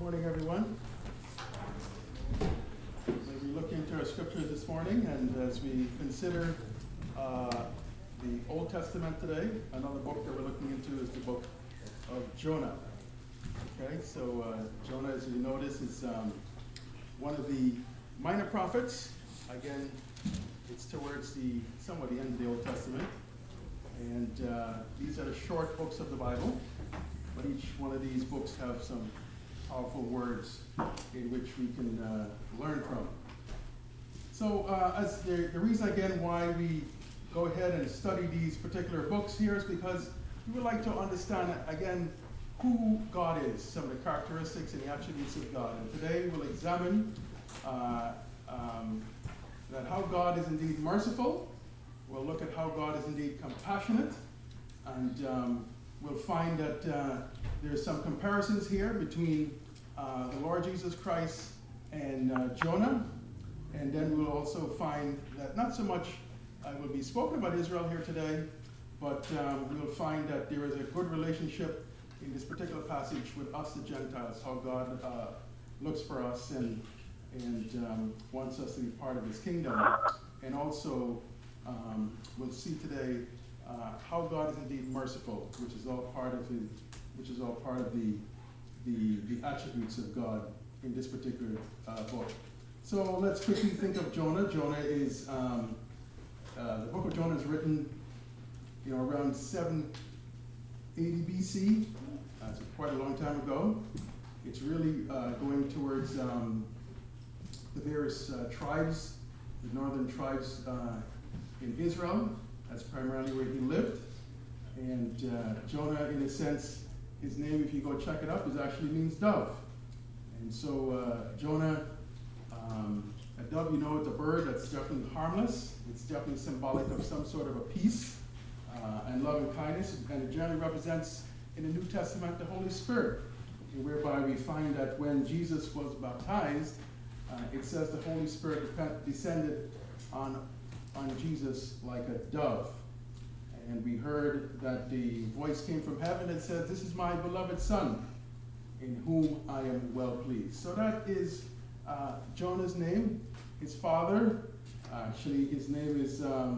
morning, everyone. So we look into our scriptures this morning, and as we consider the Old Testament today, another book that we're looking into is the book of Jonah. Okay, so Jonah, as you notice, is one of the minor prophets. Again, it's towards somewhat the end of the Old Testament, and these are the short books of the Bible. But each one of these books have some powerful words in which we can learn from. So as the reason again why we go ahead and study these particular books here is because we would like to understand again who God is, some of the characteristics and the attributes of God. And today we'll examine that how God is indeed merciful. We'll look at how God is indeed compassionate, and we'll find that there's some comparisons here between the Lord Jesus Christ and Jonah. And then we'll also find that not so much will be spoken about Israel here today, but we'll find that there is a good relationship in this particular passage with us, the Gentiles, how God looks for us and wants us to be part of his kingdom. And also we'll see today how God is indeed merciful, which is all part of the attributes of God in this particular book. So let's quickly think of Jonah. Jonah is the book of Jonah is written, around 780 BC. It's quite a long time ago. It's really going towards the various tribes, the northern tribes in Israel. That's primarily where he lived. And Jonah, in a sense, his name, if you go check it up, actually means dove. And so Jonah, a dove, it's a bird that's definitely harmless. It's definitely symbolic of some sort of a peace and love and kindness. And it generally represents, in the New Testament, the Holy Spirit, whereby we find that when Jesus was baptized, it says the Holy Spirit descended on Jesus like a dove. And we heard that the voice came from heaven and said, "This is my beloved Son, in whom I am well pleased." So that is Jonah's name. His father, actually his name is,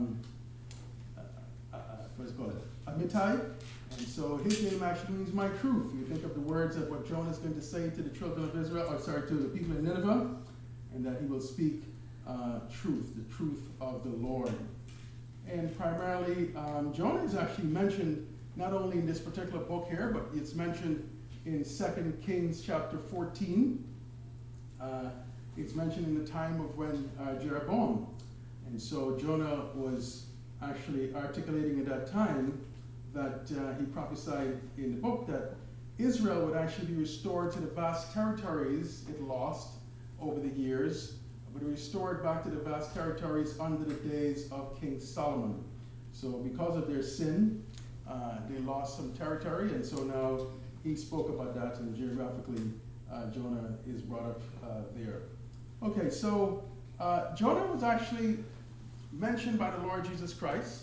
what's it called? Amittai. And so his name actually means my truth. You think of the words of what Jonah is going to say to the children of Israel, to the people in Nineveh, and that he will speak truth, the truth of the Lord. And primarily, Jonah is actually mentioned not only in this particular book here, but it's mentioned in 2 Kings chapter 14. It's mentioned in the time of when Jeroboam. And so Jonah was actually articulating at that time that he prophesied in the book that Israel would actually be restored to the vast territories it lost over the years, but restored back to the vast territories under the days of King Solomon. So because of their sin, they lost some territory, and so now he spoke about that, and geographically, Jonah is brought up there. Okay, so Jonah was actually mentioned by the Lord Jesus Christ.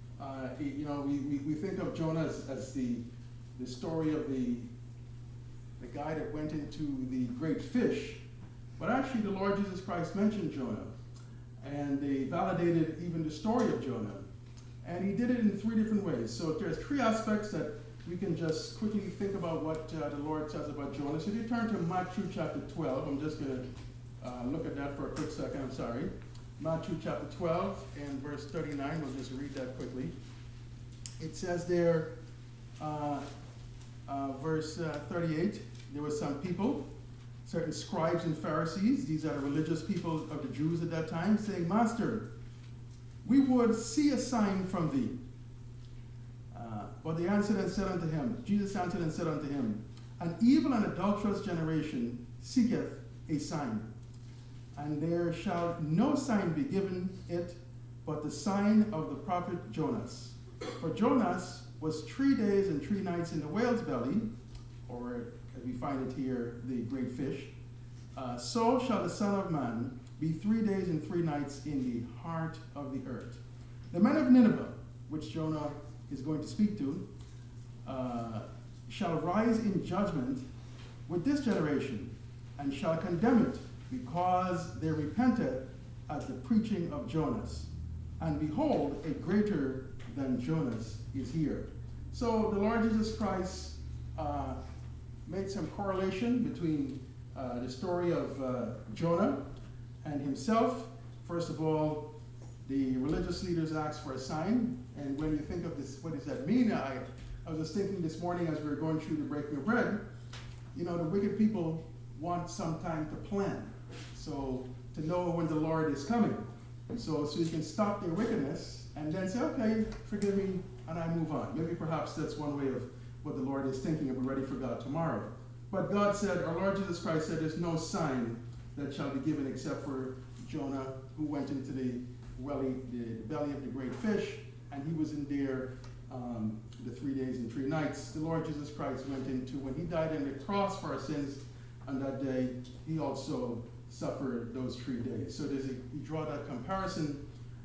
We think of Jonah as the story of the guy that went into the great fish. But actually, the Lord Jesus Christ mentioned Jonah, and they validated even the story of Jonah. And he did it in 3 different ways. So there's 3 aspects that we can just quickly think about what the Lord says about Jonah. So if you turn to Matthew chapter 12, I'm just going to look at that for a quick second, I'm sorry. Matthew chapter 12 and verse 39, we'll just read that quickly. It says there, verse 38, there were some people, certain scribes and Pharisees, these are the religious people of the Jews at that time, saying, "Master, we would see a sign from thee." But they answered and said unto him, Jesus answered and said unto him, "An evil and adulterous generation seeketh a sign, and there shall no sign be given it but the sign of the prophet Jonas. For Jonas was 3 days and 3 nights in the whale's belly," or as we find it here, the great fish, "so shall the Son of Man be 3 days and 3 nights in the heart of the earth." The men of Nineveh, which Jonah is going to speak to, shall rise in judgment with this generation, and shall condemn it, because they repented at the preaching of Jonas. And behold, a greater than Jonas is here. So the Lord Jesus Christ made some correlation between the story of Jonah and himself. First of all, the religious leaders asked for a sign, and when you think of this, what does that mean? I was just thinking this morning as we were going through the breaking of bread, you know, the wicked people want some time to plan, so to know when the Lord is coming. So you can stop their wickedness and then say, okay, forgive me, and I move on. Maybe perhaps that's one way of what the Lord is thinking of, we're ready for God tomorrow. But God said, our Lord Jesus Christ said, there's no sign that shall be given except for Jonah, who went into the belly of the great fish, and he was in there the 3 days and 3 nights. The Lord Jesus Christ went into, when he died on the cross for our sins on that day, he also suffered those 3 days. So you draw that comparison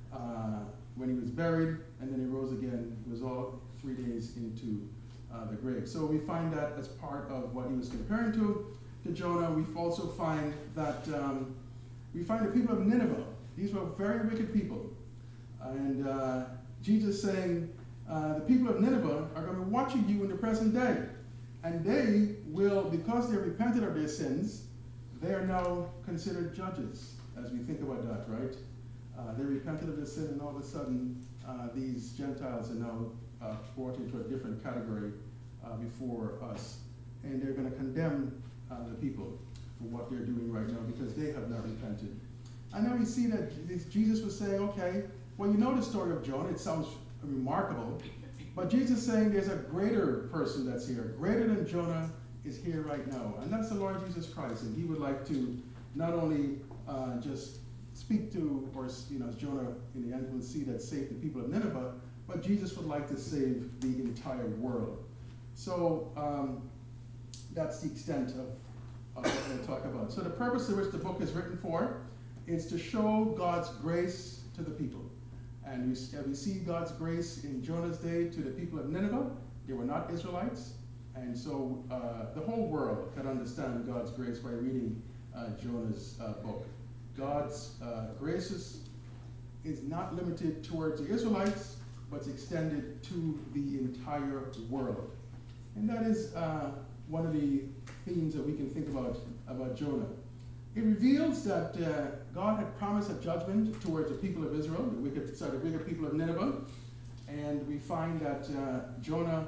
when he was buried, and then he rose again. It was all 3 days into the grave. So we find that as part of what he was comparing to Jonah. We also find that we find the people of Nineveh. These were very wicked people. And Jesus saying, the people of Nineveh are going to be watching you in the present day. And they will, because they repented of their sins, they are now considered judges, as we think about that, right? They repented of their sin, and all of a sudden, these Gentiles are now brought into a different category before us. And they're going to condemn the people for what they're doing right now because they have not repented. And now we see that Jesus was saying, okay, well, you know the story of Jonah. It sounds remarkable. But Jesus is saying there's a greater person that's here. Greater than Jonah is here right now. And that's the Lord Jesus Christ. And he would like to not only just speak to, or as Jonah in the end will see that saved the people of Nineveh, but Jesus would like to save the entire world. So that's the extent of what we'll talk about. So the purpose to which the book is written for is to show God's grace to the people. And we see God's grace in Jonah's day to the people of Nineveh. They were not Israelites. And so the whole world can understand God's grace by reading Jonah's book. God's grace is not limited towards the Israelites, but it's extended to the entire world. And that is one of the themes that we can think about Jonah. It reveals that God had promised a judgment towards the people of Israel, the wicked people of Nineveh. And we find that Jonah's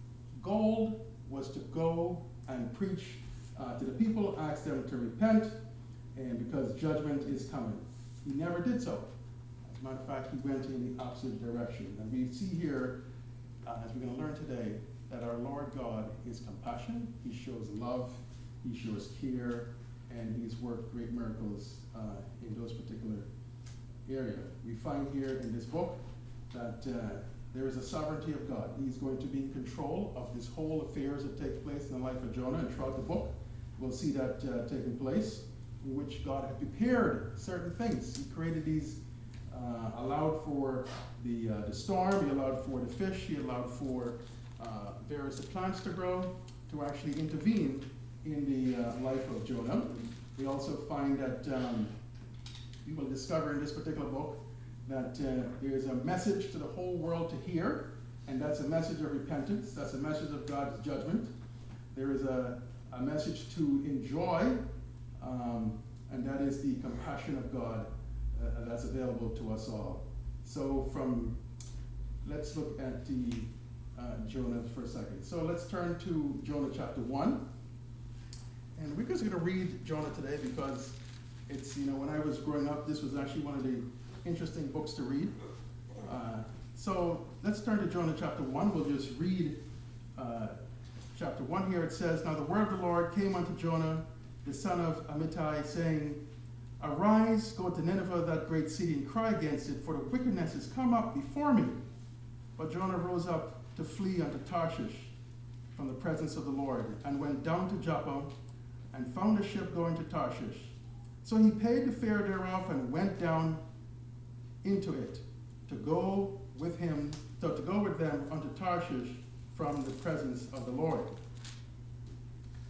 goal was to go and preach to the people, ask them to repent, and because judgment is coming. He never did so. As a matter of fact, he went in the opposite direction. And we see here, as we're going to learn today, that our Lord God is compassionate. He shows love, he shows care, and he's worked great miracles in those particular areas. We find here in this book that there is a sovereignty of God. He's going to be in control of this whole affairs that take place in the life of Jonah, and throughout the book we'll see that taking place, in which God had prepared certain things. He created these, allowed for the storm, he allowed for the fish, he allowed for various plants to grow, to actually intervene in the life of Jonah. We also find that we will discover in this particular book that there is a message to the whole world to hear, and that's a message of repentance. That's a message of God's judgment. There is a message to enjoy, and that is the compassion of God that's available to us all. So let's look at the Jonah for a second. So let's turn to Jonah chapter 1. And we're just going to read Jonah today because it's, when I was growing up, this was actually one of the interesting books to read. So let's turn to Jonah chapter 1. We'll just read chapter 1 here. It says, "Now the word of the Lord came unto Jonah, the son of Amittai, saying, Arise, go to Nineveh, that great city, and cry against it, for the wickedness is come up before me. But Jonah rose up to flee unto Tarshish from the presence of the Lord, and went down to Joppa, and found a ship going to Tarshish. So he paid the fare thereof, and went down into it, to go with them unto Tarshish from the presence of the Lord.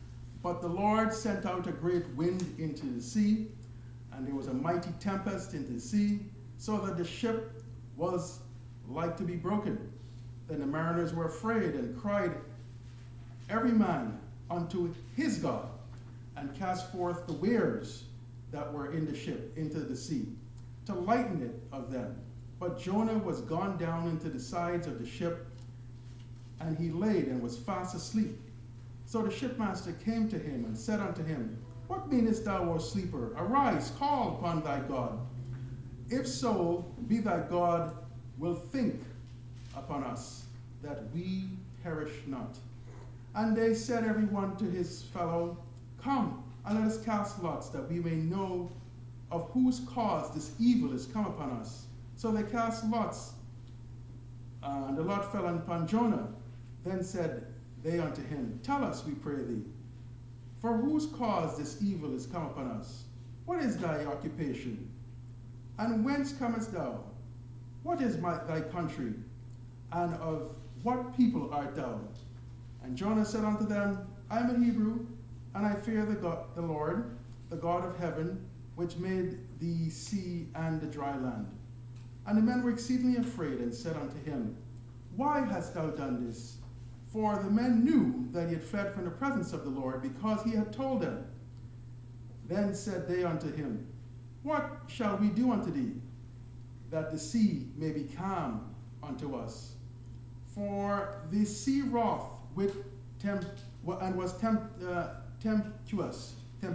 But the Lord sent out a great wind into the sea, and there was a mighty tempest in the sea, so that the ship was like to be broken. Then the mariners were afraid and cried, every man unto his God, and cast forth the wares that were in the ship into the sea, to lighten it of them. But Jonah was gone down into the sides of the ship, and he laid and was fast asleep. So the shipmaster came to him and said unto him, what meanest thou, O sleeper? Arise, call upon thy God. If so, be thy God will think upon us, that we perish not. And they said every one to his fellow, come, and let us cast lots, that we may know of whose cause this evil is come upon us. So they cast lots, and the lot fell upon Jonah. Then said they unto him, tell us, we pray thee, for whose cause this evil is come upon us? What is thy occupation? And whence comest thou? What is thy country? And of what people art thou? And Jonah said unto them, I am a Hebrew, and I fear the Lord, the God of heaven, which made the sea and the dry land. And the men were exceedingly afraid, and said unto him, why hast thou done this? For the men knew that he had fled from the presence of the Lord, because he had told them. Then said they unto him, what shall we do unto thee, that the sea may be calm unto us? For the sea wroth with was tempestuous.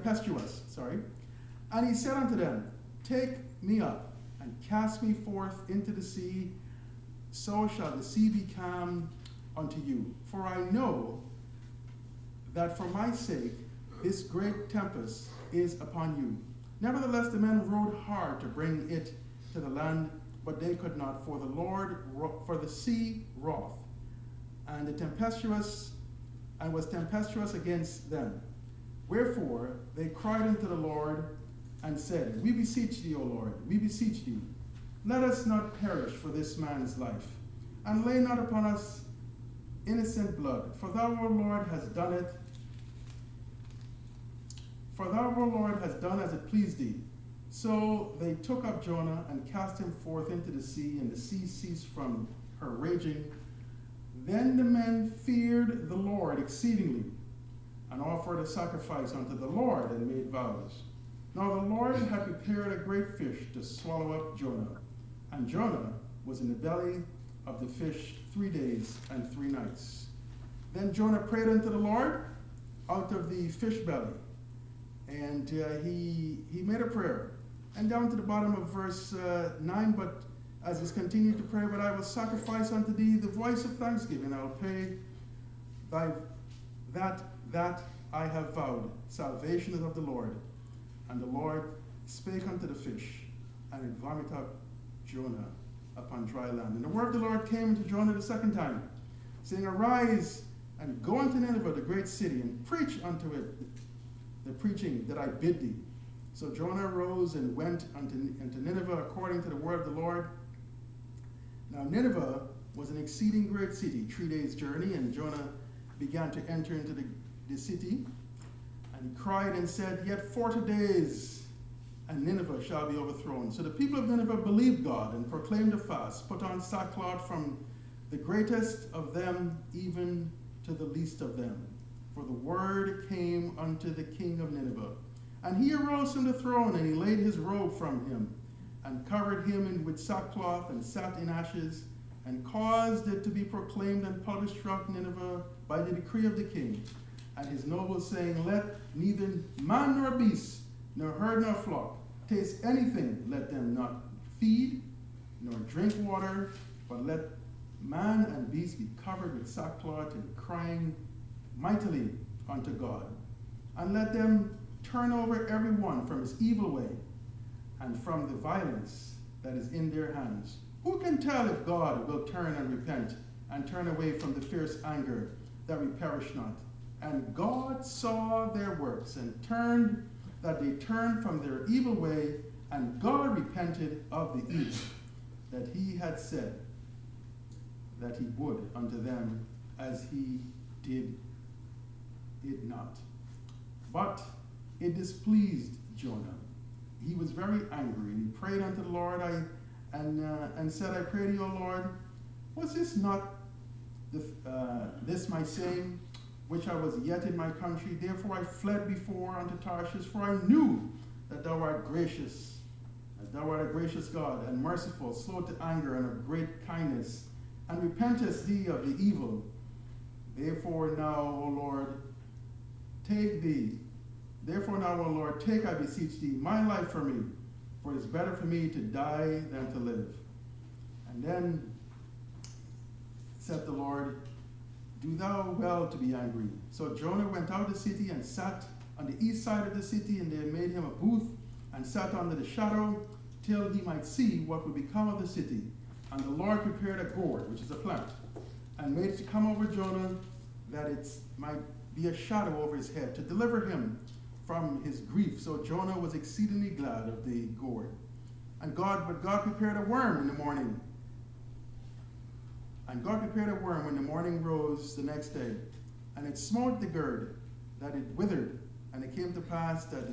And he said unto them, take me up, and cast me forth into the sea, so shall the sea be calm unto you. For I know that for my sake this great tempest is upon you. Nevertheless the men rowed hard to bring it to the land, but they could not, for the sea wroth, and was tempestuous against them. Wherefore they cried unto the Lord, and said, we beseech thee, O Lord, we beseech thee, let us not perish for this man's life, and lay not upon us innocent blood, for thou, O Lord, hast done it. For thou, O Lord, hast done as it pleased thee. So they took up Jonah and cast him forth into the sea, and the sea ceased from her raging. Then the men feared the Lord exceedingly, and offered a sacrifice unto the Lord, and made vows. Now the Lord had prepared a great fish to swallow up Jonah, and Jonah was in the belly of the fish 3 days and 3 nights. Then Jonah prayed unto the Lord out of the fish belly, and he made a prayer. And down to the bottom of verse 9, but as he's continued to pray, but I will sacrifice unto thee the voice of thanksgiving. I will pay that I have vowed. Salvation is of the Lord. And the Lord spake unto the fish, and it vomited up Jonah upon dry land. And the word of the Lord came unto Jonah the second time, saying, arise and go unto Nineveh, the great city, and preach unto it the preaching that I bid thee. So Jonah arose and went unto Nineveh according to the word of the Lord. Now Nineveh was an exceeding great city, 3 days' journey, and Jonah began to enter into the city. And he cried and said, yet 40 days, and Nineveh shall be overthrown. So the people of Nineveh believed God and proclaimed a fast, put on sackcloth from the greatest of them even to the least of them. For the word came unto the king of Nineveh. And he arose from the throne, and he laid his robe from him, and covered him with sackcloth, and sat in ashes, and caused it to be proclaimed and published throughout Nineveh by the decree of the king, and his nobles, saying, let neither man nor beast, nor herd nor flock, taste anything, let them not feed, nor drink water, but let man and beast be covered with sackcloth, and crying mightily unto God. And let them turn over every one from his evil way, and from the violence that is in their hands. Who can tell if God will turn and repent, and turn away from the fierce anger, that we perish not? And God saw their works, and they turned from their evil way, and God repented of the evil that he had said that he would unto them, as he did it not. But it displeased Jonah. He was very angry, and he prayed unto the Lord, and said, I pray to you, O Lord, was this not this my saying, which I was yet in my country? Therefore I fled before unto Tarshish, for I knew that thou art gracious, that thou art a gracious God, and merciful, slow to anger, and of great kindness, and repentest thee of the evil. Therefore now, O Lord, take, I beseech thee, my life from me, for it is better for me to die than to live. And then said the Lord, do thou well to be angry. So Jonah went out of the city and sat on the east side of the city, and they made him a booth, and sat under the shadow, till he might see what would become of the city. And the Lord prepared a gourd, which is a plant, and made it to come over Jonah, that it might be a shadow over his head, to deliver him from his grief. So Jonah was exceedingly glad of the gourd. But God prepared a worm in the morning. And God prepared a worm when the morning rose the next day, and it smote the gourd, that it withered. And it came to pass that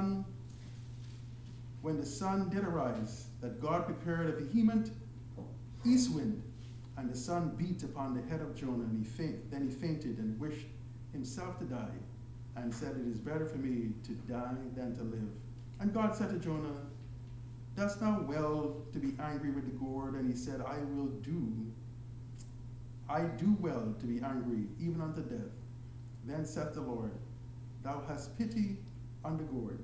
when the sun did arise, that God prepared a vehement east wind, and the sun beat upon the head of Jonah, and then he fainted and wished himself to die, and said, it is better for me to die than to live. And God said to Jonah, dost thou well to be angry with the gourd? And he said, I do well to be angry, even unto death. Then said the Lord, thou hast pity on the gourd,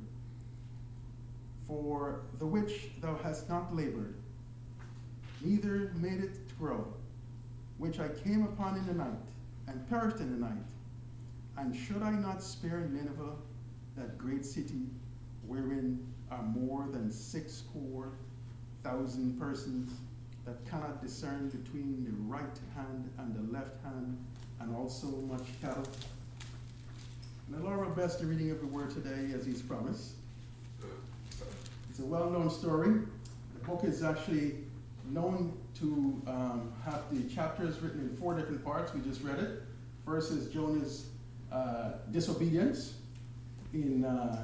for the which thou hast not labored, neither made it to grow, which I came upon in the night, and perished in the night. And should I not spare Nineveh, that great city, wherein are more than 600,000 persons, that cannot discern between the right hand and the left hand, and also much cattle? And the Lord will bless the reading of the word today, as he's promised. It's a well-known story. The book is actually known to have the chapters written in 4 different parts. We just read it. First is Jonah's disobedience in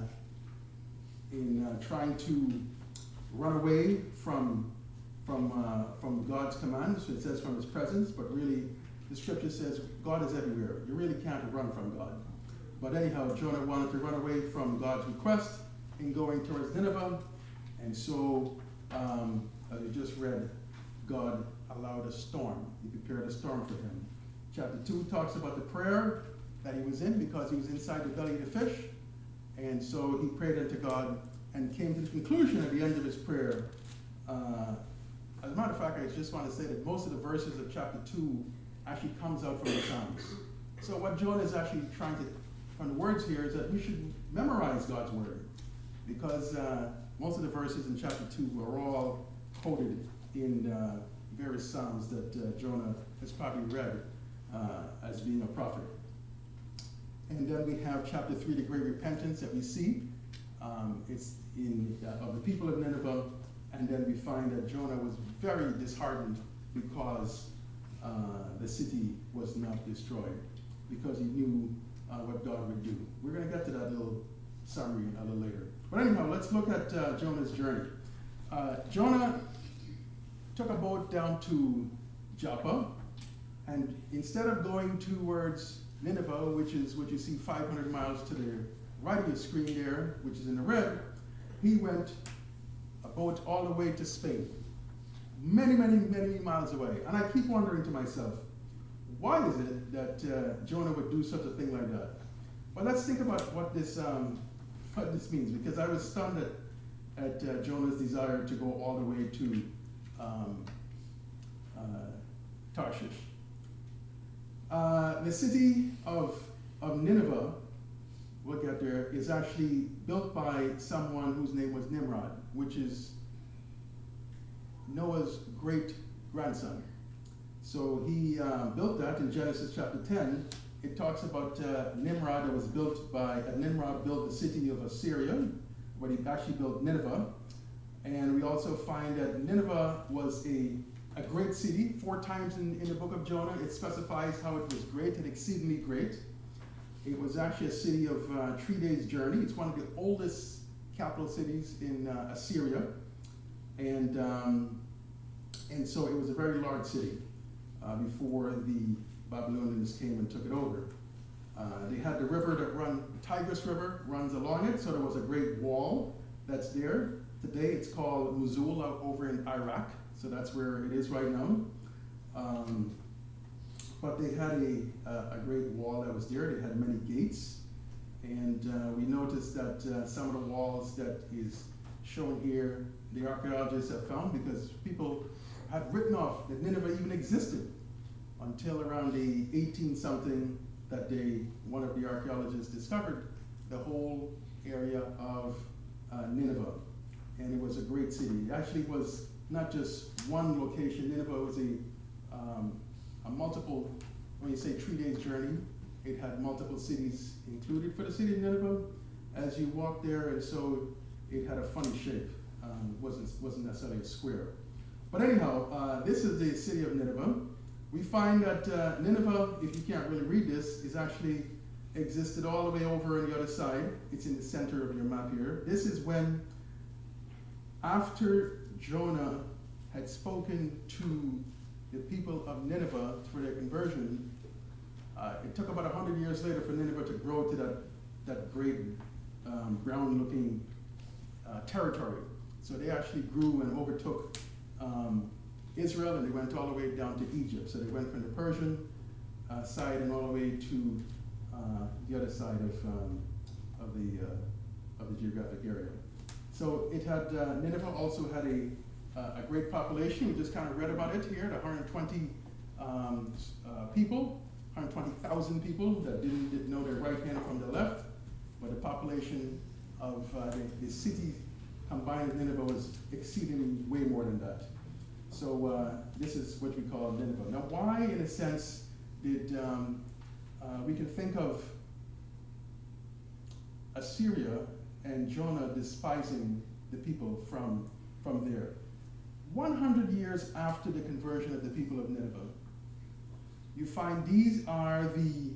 trying to run away from God's commands. It says from his presence, but really the scripture says God is everywhere. You really can't run from God. But anyhow, Jonah wanted to run away from God's request in going towards Nineveh, and so as we just read, God allowed a storm. He prepared a storm for him. Chapter 2 talks about the prayer that he was in, because he was inside the belly of the fish. And so he prayed unto God and came to the conclusion at the end of his prayer. As a matter of fact, I just want to say that most of the verses of chapter 2 actually comes out from the Psalms. So what Jonah is actually trying to, from the words here, is that we should memorize God's word, because most of the verses in chapter 2 are all quoted in various Psalms that Jonah has probably read as being a prophet. And then we have chapter 3, the great repentance that we see. It's of the people of Nineveh. And then we find that Jonah was very disheartened because the city was not destroyed, because he knew what God would do. We're going to get to that little summary a little later. But anyhow, let's look at Jonah's journey. Jonah took a boat down to Joppa, and instead of going towards Nineveh, which is what you see 500 miles to the right of your screen there, which is in the red, he went a boat all the way to Spain, many, many, many miles away. And I keep wondering to myself, why is it that Jonah would do such a thing like that? Well, let's think about what this means, because I was stunned at Jonah's desire to go all the way to Tarshish. The city of Nineveh, we'll get there, is actually built by someone whose name was Nimrod, which is Noah's great-grandson. So he built that in Genesis chapter 10. It talks about Nimrod that was built by, Nimrod built the city of Assyria, but he actually built Nineveh. And we also find that Nineveh was a great city. 4 times in the book of Jonah, it specifies how it was great and exceedingly great. It was actually a city of 3 days' journey. It's one of the oldest capital cities in Assyria, and so it was a very large city before the Babylonians came and took it over. They had the river that the Tigris River runs along it, so there was a great wall that's there. Today it's called Mosul over in Iraq, so that's where it is right now. But they had a great wall that was there. They had many gates, and we noticed that some of the walls that is shown here, the archaeologists have found, because people had written off that Nineveh even existed until around the 18-something that one of the archaeologists discovered the whole area of Nineveh, and it was a great city. It actually was not just one location. Nineveh was a multiple, when you say 3 days journey, it had multiple cities included for the city of Nineveh as you walk there, and so it had a funny shape. Wasn't necessarily a square. But anyhow, this is the city of Nineveh. We find that Nineveh, if you can't really read this, is actually existed all the way over on the other side. It's in the center of your map here. This is when, after Jonah had spoken to the people of Nineveh for their conversion, it took about 100 years later for Nineveh to grow to that great ground-looking territory. So they actually grew and overtook Israel, and they went all the way down to Egypt. So they went from the Persian side and all the way to the other side of the geographic area. So it had Nineveh also had a great population. We just kind of read about it here. The 120 people, 120,000 people that didn't know their right hand from the left, but the population of the city combined with Nineveh was exceedingly way more than that. So this is what we call Nineveh. Now, why, in a sense, did we can think of Assyria and Jonah despising the people from there? 100 years after the conversion of the people of Nineveh, you find these are the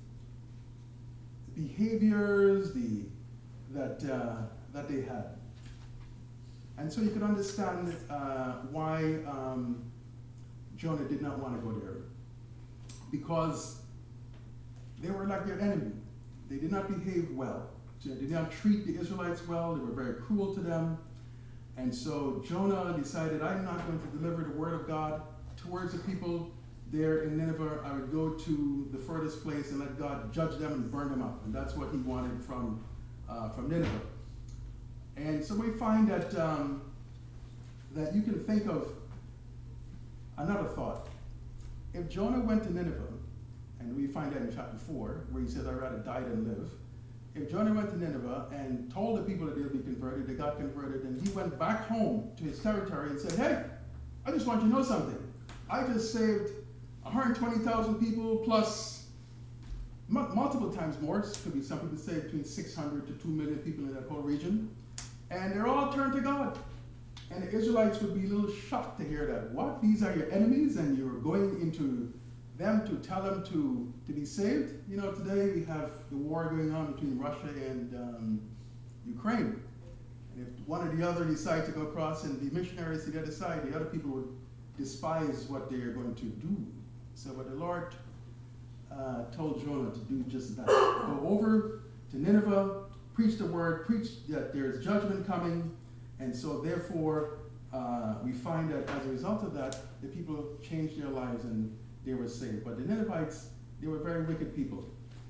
behaviors that they had. And so you can understand why Jonah did not want to go there. Because they were like their enemy. They did not behave well. They did not treat the Israelites well. They were very cruel to them. And so Jonah decided, I'm not going to deliver the word of God towards the people there in Nineveh. I would go to the furthest place and let God judge them and burn them up. And that's what he wanted from Nineveh. And so we find that that you can think of another thought. If Jonah went to Nineveh, and we find that in chapter 4, where he says, I'd rather die than live. If Jonah went to Nineveh and told the people that they'll be converted, they got converted, and he went back home to his territory and said, hey, I just want you to know something. I just saved 120,000 people plus multiple times more. It could be some people say between 600 to 2 million people in that whole region. And they're all turned to God. And the Israelites would be a little shocked to hear that. What? These are your enemies and you're going into them to tell them to be saved? You know, today we have the war going on between Russia and Ukraine. And if one or the other decide to go across and be missionaries to the other side, the other people would despise what they are going to do. So what the Lord told Jonah to do just that. Go over to Nineveh, preach the word, preach that there's judgment coming. And so therefore, we find that as a result of that, the people changed their lives and they were saved. But the Ninevites, they were very wicked people.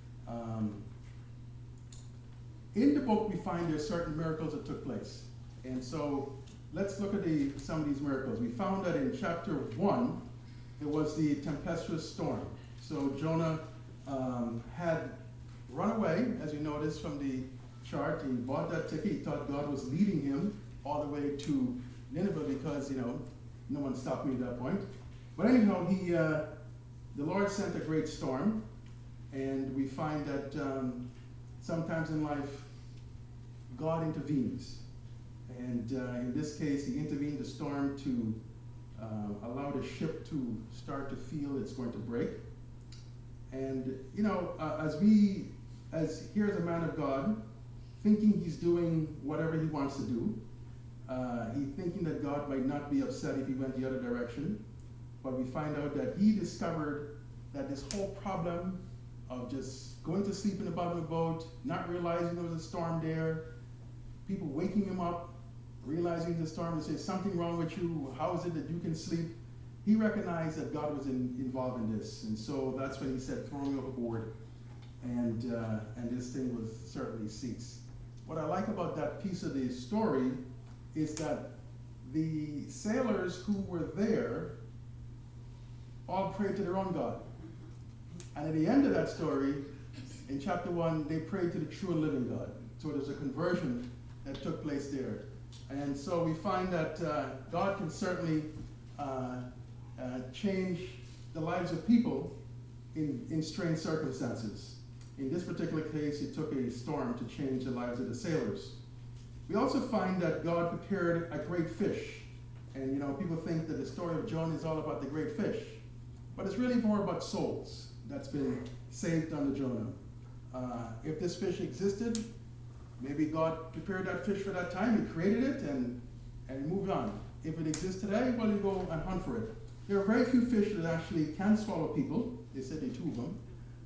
In the book, we find there's certain miracles that took place. And so let's look at some of these miracles. We found that in chapter 1, it was the tempestuous storm. So Jonah had run away, as you notice from the chart. He bought that ticket. He thought God was leading him all the way to Nineveh because, you know, no one stopped me at that point. But anyhow, the Lord sent a great storm, and we find that sometimes in life, God intervenes. And in this case, he intervened the storm to allow the ship to start to feel it's going to break. And, you know, as we as here's a man of God, thinking he's doing whatever he wants to do. He's thinking that God might not be upset if he went the other direction. But we find out that he discovered that this whole problem of just going to sleep in the bottom of the boat, not realizing there was a storm there, people waking him up, realizing the storm, and say, something wrong with you, how is it that you can sleep? He recognized that God was involved in this, and so that's when he said, throw me overboard, and this thing was certainly ceased. What I like about that piece of the story is that the sailors who were there all prayed to their own God. And at the end of that story, in chapter 1, they prayed to the true and living God. So there's a conversion that took place there. And so we find that God can certainly change the lives of people in strange circumstances. In this particular case, it took a storm to change the lives of the sailors. We also find that God prepared a great fish. And people think that the story of Jonah is all about the great fish. But it's really more about souls that's been saved under Jonah. If this fish existed, maybe God prepared that fish for that time. He created it and moved on. If it exists today, well, you go and hunt for it. There are very few fish that actually can swallow people. They said there are 2 of them.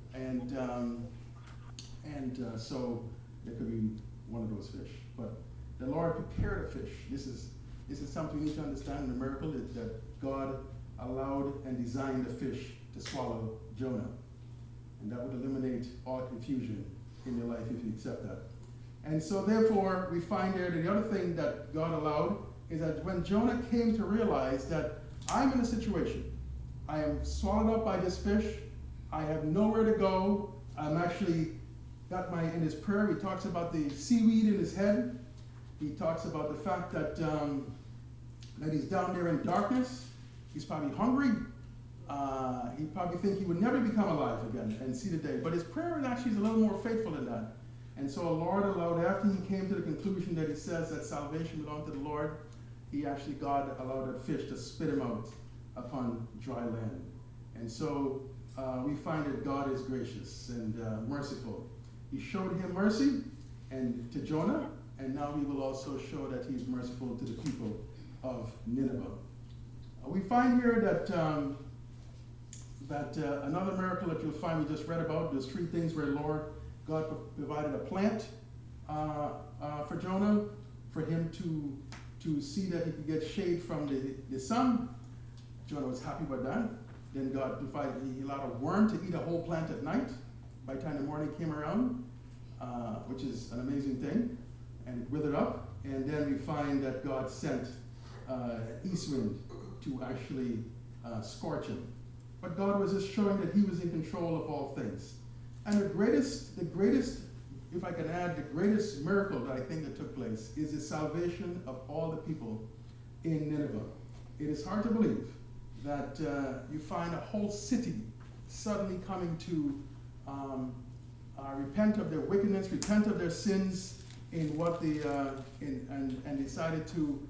So there could be one of those fish. But the Lord prepared a fish. This is something we need to understand in the miracle, is that God allowed and designed a fish to swallow Jonah. And that would eliminate all confusion in your life if you accept that. And so therefore, we find there that the other thing that God allowed is that when Jonah came to realize that I'm in a situation, I am swallowed up by this fish, I have nowhere to go, I'm actually in his prayer, he talks about the seaweed in his head, he talks about the fact that he's down there in darkness, he's probably hungry, he probably think he would never become alive again and see the day. But his prayer actually is a little more faithful than that. And so the Lord allowed, after he came to the conclusion that he says that salvation belonged to the Lord, God allowed that fish to spit him out upon dry land. And so we find that God is gracious and merciful. He showed him mercy and to Jonah, and now he will also show that he's merciful to the people of Nineveh. We find here that another miracle that you'll find we just read about, there's 3 things where God provided a plant for Jonah, for him to see that he could get shade from the sun. Jonah was happy about that. Then God he allowed a worm to eat a whole plant at night. By the time the morning came around, which is an amazing thing, and it withered up. And then we find that God sent east wind to actually scorch him. But God was just showing that he was in control of all things. And the greatest, if I can add, the greatest miracle that I think that took place is the salvation of all the people in Nineveh. It is hard to believe that you find a whole city suddenly coming to repent of their wickedness, repent of their sins, in what and decided to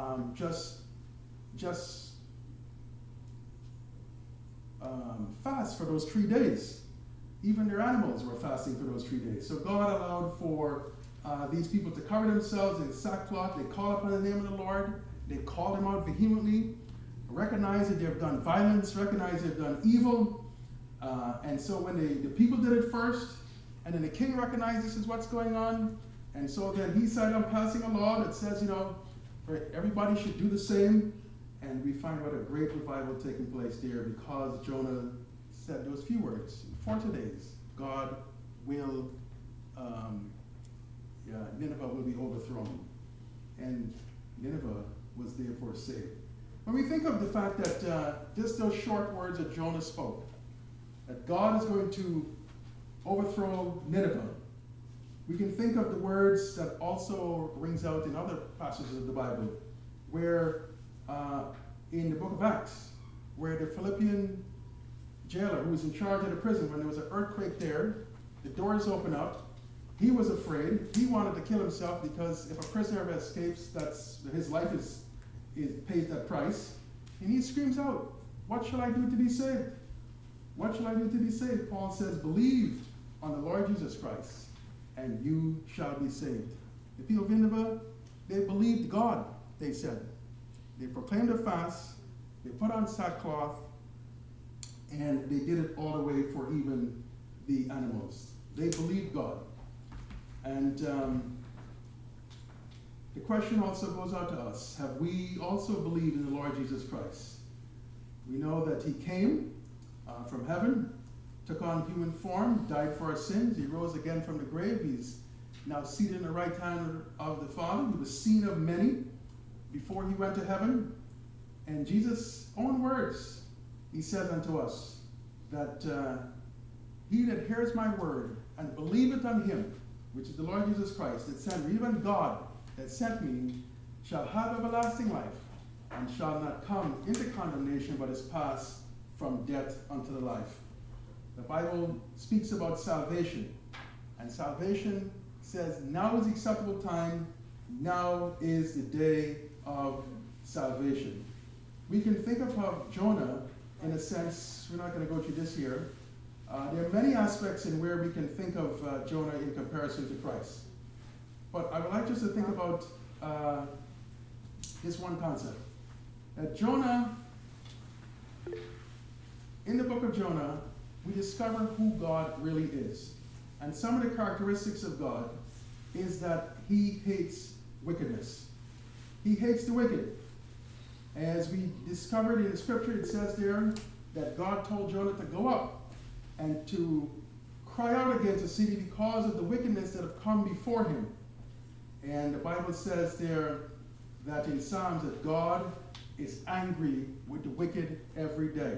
fast for those 3 days. Even their animals were fasting for those 3 days. So God allowed for these people to cover themselves in sackcloth. They call upon the name of the Lord. They call him out vehemently, recognize that they've done violence, recognize they've done evil. And so when the people did it first, and then the king recognized this is what's going on, and so then he decided on passing a law that says, everybody should do the same. And we find what a great revival taking place there because Jonah said those few words. In 40 days, God will, Nineveh will be overthrown. And Nineveh was therefore saved. When we think of the fact that just those short words that Jonah spoke, that God is going to overthrow Nineveh, we can think of the words that also rings out in other passages of the Bible, where in the book of Acts, where the Philippian jailer who was in charge of the prison, when there was an earthquake there, the doors open up, he was afraid, he wanted to kill himself because if a prisoner ever escapes, his life pays that price, and he screams out, "What shall I do to be saved? What shall I do to be saved?" Paul says, "Believe on the Lord Jesus Christ, and you shall be saved. The people of Nineveh, they believed God, they said. They proclaimed a fast, they put on sackcloth, and they did it all the way for even the animals. They believed God. And the question also goes out to us. Have we also believed in the Lord Jesus Christ? We know that he came from heaven, took on human form, died for our sins. He rose again from the grave. He's now seated in the right hand of the Father. He was seen of many before he went to heaven. And Jesus' own words, he said unto us that he that hears my word and believeth on him, which is the Lord Jesus Christ, that sent me, even God that sent me, shall have everlasting life, and shall not come into condemnation, but is passed from death unto the life. The Bible speaks about salvation, and salvation says, now is the acceptable time, now is the day of salvation. We can think of Jonah in a sense. We're not going to go through this here. There are many aspects in where we can think of Jonah in comparison to Christ. But I would like us to think about this one concept. That Jonah, in the book of Jonah, we discover who God really is. And some of the characteristics of God is that he hates wickedness. He hates the wicked. As we discovered in the scripture, it says there that God told Jonah to go up and to cry out against the city because of the wickedness that have come before him. And the Bible says there that in Psalms that God is angry with the wicked every day.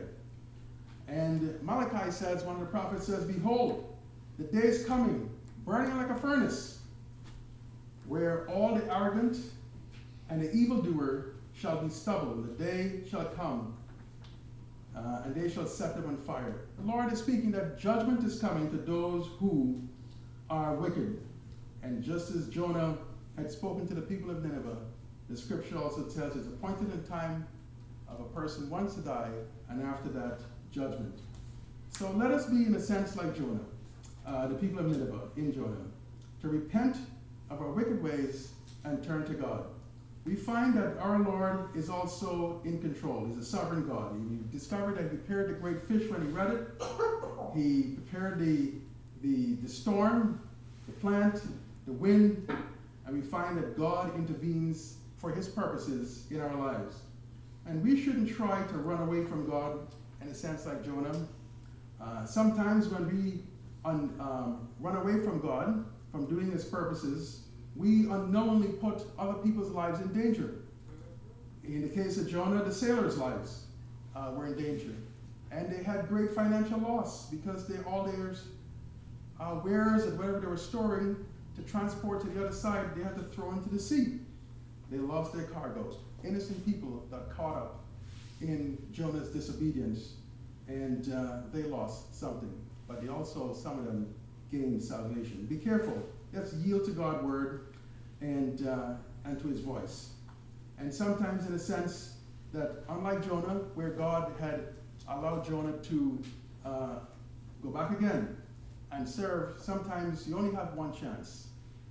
And Malachi says, one of the prophets says, behold, the day is coming, burning like a furnace, where all the arrogant and the evildoer shall be stubble. The day shall come, and they shall set them on fire. The Lord is speaking that judgment is coming to those who are wicked. And just as Jonah had spoken to the people of Nineveh, the scripture also tells it's appointed in time of a person once to die, and after that, judgment. So let us be in a sense like Jonah, the people of Nineveh, in Jonah, to repent of our wicked ways and turn to God. We find that our Lord is also in control. He's a sovereign God. We discovered that he prepared the great fish when he read it. He prepared the storm, the plant, the wind, and we find that God intervenes for his purposes in our lives. And we shouldn't try to run away from God in a sense like Jonah. Sometimes when we run away from God, from doing his purposes, we unknowingly put other people's lives in danger. In the case of Jonah, the sailors' lives were in danger. And they had great financial loss because all their wares and whatever they were storing to transport to the other side, they had to throw into the sea. They lost their cargoes. Innocent people got caught up in Jonah's disobedience, and they lost something. But they also, some of them, gained salvation. Be careful. Let's yield to God's word and to his voice. And sometimes in a sense that, unlike Jonah, where God had allowed Jonah to go back again and serve, sometimes you only have one chance.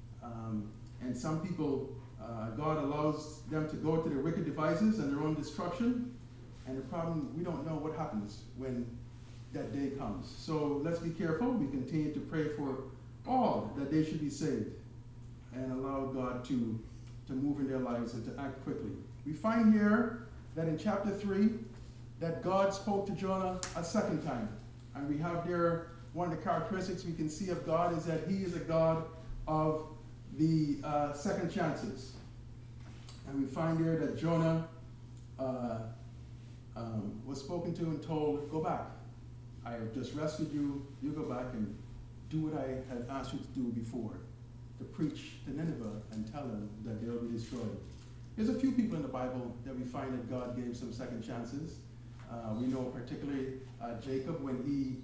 And some people, God allows them to go to their wicked devices and their own destruction. And the problem, we don't know what happens when that day comes. So let's be careful. We continue to pray for all that they should be saved and allow God to move in their lives and to act quickly. We find here that in chapter 3 that God spoke to Jonah a second time. And we have there one of the characteristics we can see of God is that he is a God of the second chances. And we find here that Jonah was spoken to and told, go back. I have just rescued you. You go back and do what I had asked you to do before, to preach to Nineveh and tell them that they will be destroyed. There's a few people in the Bible that we find that God gave some second chances. We know particularly Jacob, when he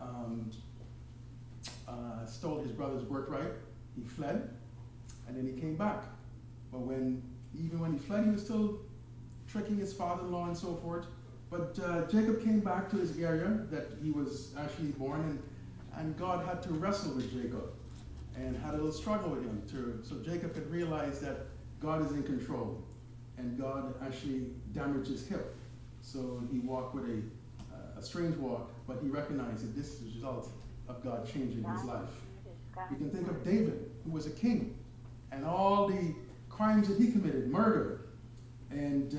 stole his brother's birthright, he fled, and then he came back. But even when he fled, he was still tricking his father-in-law and so forth. But Jacob came back to his area that he was actually born, And God had to wrestle with Jacob and had a little struggle with him so Jacob could realize that God is in control. And God actually damaged his hip. So he walked with a strange walk, but he recognized that this is the result of God changing his life. We can think of David, who was a king, and all the crimes that he committed, murder, and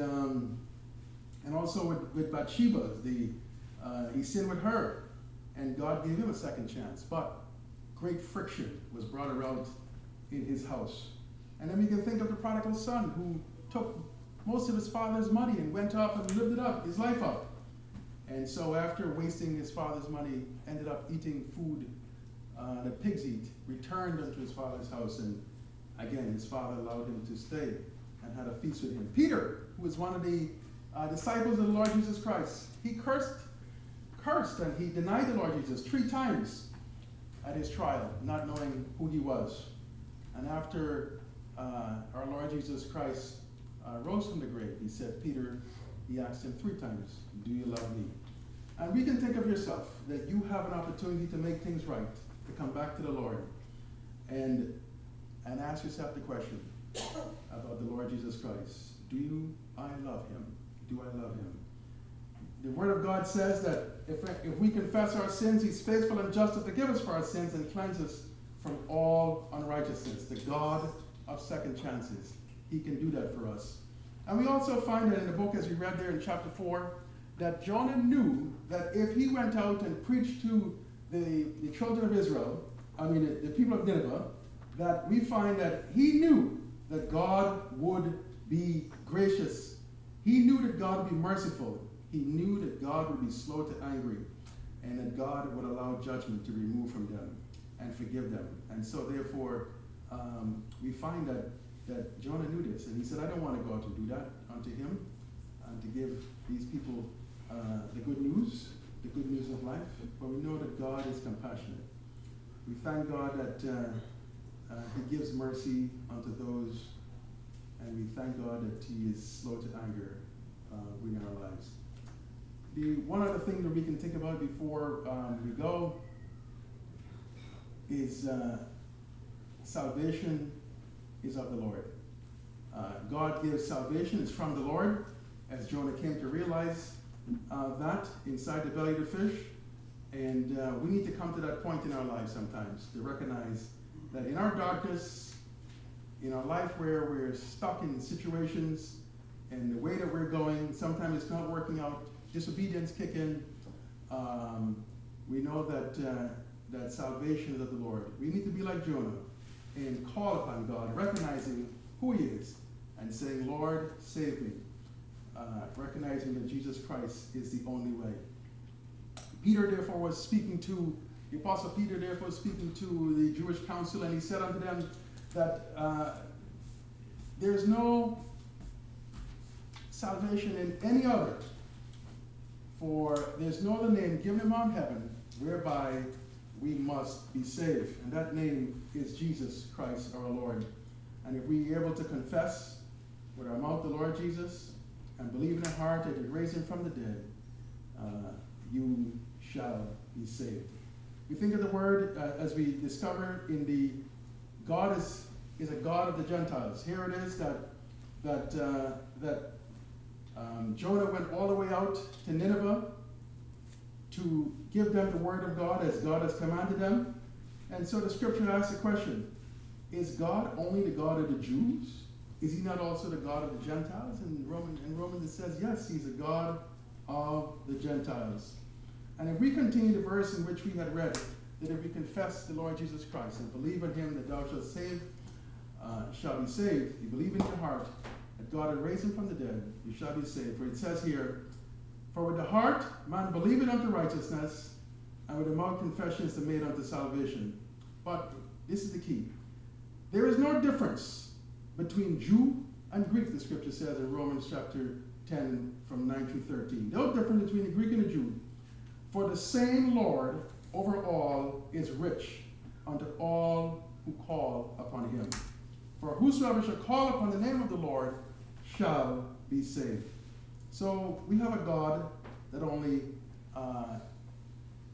also with Bathsheba, he sinned with her, and God gave him a second chance. But great friction was brought around in his house. And then we can think of the prodigal son who took most of his father's money and went off and lived it up, his life up. And so after wasting his father's money, ended up eating food that pigs eat, returned unto his father's house, and again, his father allowed him to stay and had a feast with him. Peter, who was one of the disciples of the Lord Jesus Christ, he cursed and he denied the Lord Jesus 3 times at his trial, not knowing who he was. And after our Lord Jesus Christ rose from the grave, he said, Peter, he asked him 3 times, do you love me? And we can think of yourself that you have an opportunity to make things right, to come back to the Lord, and ask yourself the question about the Lord Jesus Christ. Do I love him? Do I love him? The Word of God says that if we confess our sins, he's faithful and just to forgive us for our sins and cleanse us from all unrighteousness. The God of second chances. He can do that for us. And we also find that in the book, as we read there in chapter 4, that Jonah knew that if he went out and preached to the children of Israel, the people of Nineveh, that we find that he knew that God would be gracious. He knew that God would be merciful. He knew that God would be slow to anger, and that God would allow judgment to remove from them and forgive them. And so therefore, we find that Jonah knew this, and he said, I don't want to go out and do that unto him, and to give these people the good news of life, but we know that God is compassionate. We thank God that he gives mercy unto those, and we thank God that he is slow to anger in our lives. The one other thing that we can think about before we go is salvation is of the Lord. God gives salvation, it's from the Lord, as Jonah came to realize that inside the belly of the fish. And we need to come to that point in our lives sometimes to recognize that in our darkness, in our life where we're stuck in situations and the way that we're going, sometimes it's not working out, disobedience kick in, we know that salvation is of the Lord. We need to be like Jonah and call upon God, recognizing who he is and saying, Lord, save me. Recognizing that Jesus Christ is the only way. Peter, therefore, was speaking to, the Apostle Peter, therefore, was speaking to the Jewish council, and he said unto them that there's no salvation in any other, for there's no other name given among heaven whereby we must be saved. And that name is Jesus Christ our Lord. And if we are able to confess with our mouth the Lord Jesus and believe in our heart that he raised him from the dead, you shall be saved. We think of the word as we discover in the God is a God of the Gentiles. Here it is that Jonah went all the way out to Nineveh to give them the word of God as God has commanded them. And so the scripture asks the question, is God only the God of the Jews? Is he not also the God of the Gentiles? In Romans it says, yes, he's a God of the Gentiles. And if we continue the verse in which we had read, that if we confess the Lord Jesus Christ and believe in him that thou shalt be saved, you believe in your heart that God had raised him from the dead, you shall be saved. For it says here, for with the heart man believeth unto righteousness, and with the mouth confession is made unto salvation. But this is the key. There is no difference between Jew and Greek, the scripture says in Romans chapter 10 from 9 through 13. No difference between the Greek and the Jew. For the same Lord over all is rich unto all who call upon him. For whosoever shall call upon the name of the Lord shall be saved. So we have a God that only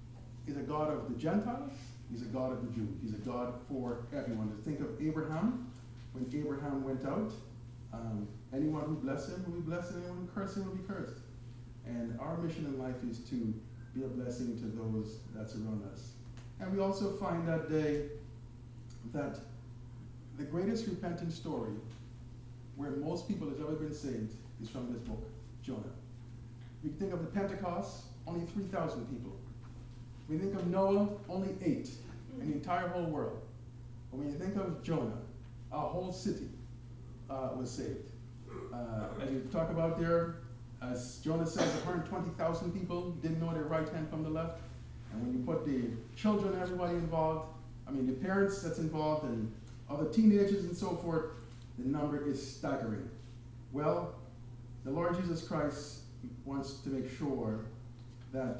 is a God of the Gentiles, he's a God of the Jews. He's a God for everyone. To think of Abraham, when Abraham went out, anyone who blessed him will be blessed, and anyone who cursed him will be cursed. And our mission in life is to be a blessing to those that surround us. And we also find that day that the greatest repentance story where most people has ever been saved is from this book, Jonah. We think of the Pentecost, only 3,000 people. We think of Noah, only 8 in the entire whole world. But when you think of Jonah, a whole city was saved. As you talk about there, as Jonah says, 120,000 people didn't know their right hand from the left. And when you put the children, everybody involved, the parents that's involved, and other teenagers and so forth, the number is staggering. Well, the Lord Jesus Christ wants to make sure that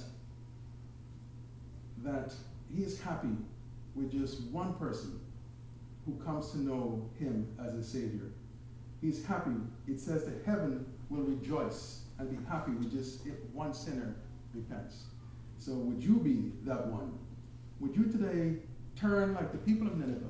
he is happy with just one person who comes to know him as a Savior. He's happy. It says that heaven will rejoice and be happy with just if one sinner repents. So would you be that one? Would you today turn like the people of Nineveh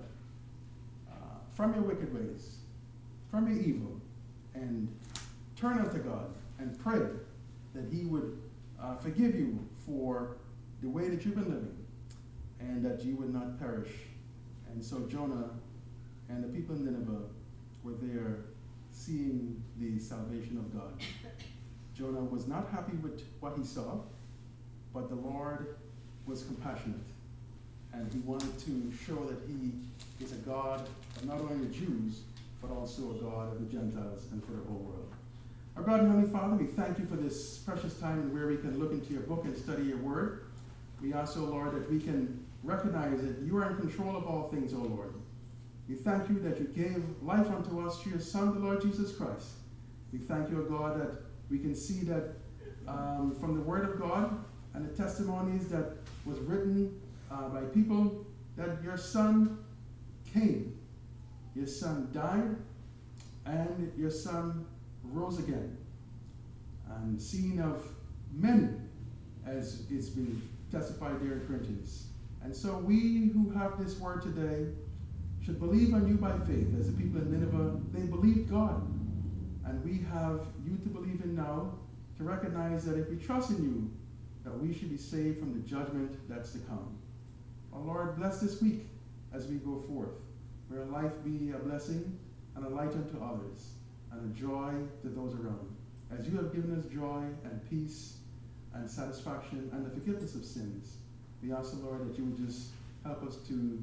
from your wicked ways, from your evil, and turn unto God and pray that he would forgive you for the way that you've been living, and that you would not perish? And so Jonah and the people of Nineveh were there seeing the salvation of God. Jonah was not happy with what he saw, but the Lord was compassionate, and he wanted to show that he is a God of not only the Jews, but also a God of the Gentiles and for the whole world. Our God and Heavenly Father, we thank you for this precious time where we can look into your book and study your word. We ask, O Lord, that we can recognize that you are in control of all things, O Lord. We thank you that you gave life unto us through your Son, the Lord Jesus Christ. We thank you, O God, that we can see that from the word of God and the testimonies that was written by people, that your Son came, your Son died, and your Son rose again. And seen of many, as it's been testified there in Corinthians. And so we who have this word today should believe on you by faith. As the people in Nineveh, they believed God. And we have you to believe in now, to recognize that if we trust in you, that we should be saved from the judgment that's to come. Our Lord, bless this week as we go forth. May our life be a blessing and a light unto others, and a joy to those around. As you have given us joy and peace and satisfaction and the forgiveness of sins, we ask the Lord that you would just help us to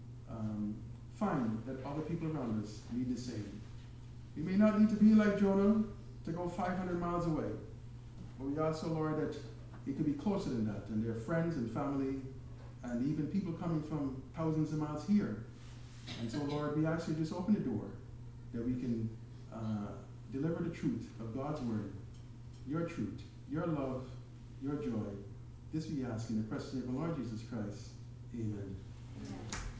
find that other people around us need the same. We may not need to be like Jonah to go 500 miles away, but we ask the Lord that it could be closer than that, and their friends and family, and even people coming from thousands of miles here. And so, Lord, we ask you to just open the door that we can deliver the truth of God's word, your truth, your love, your joy. This we ask in the precious name of the Lord Jesus Christ. Amen. Amen.